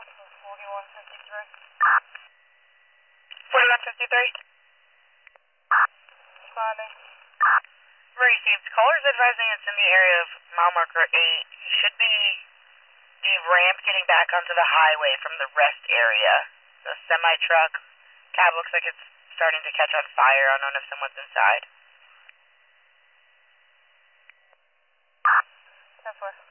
4153. 4153. Responding. Received. Callers advising it's in the area of mile marker 8. Should be the ramp getting back onto the highway from the rest area. The semi-truck cab looks like it's starting to catch on fire. I don't know if someone's inside. 10-4.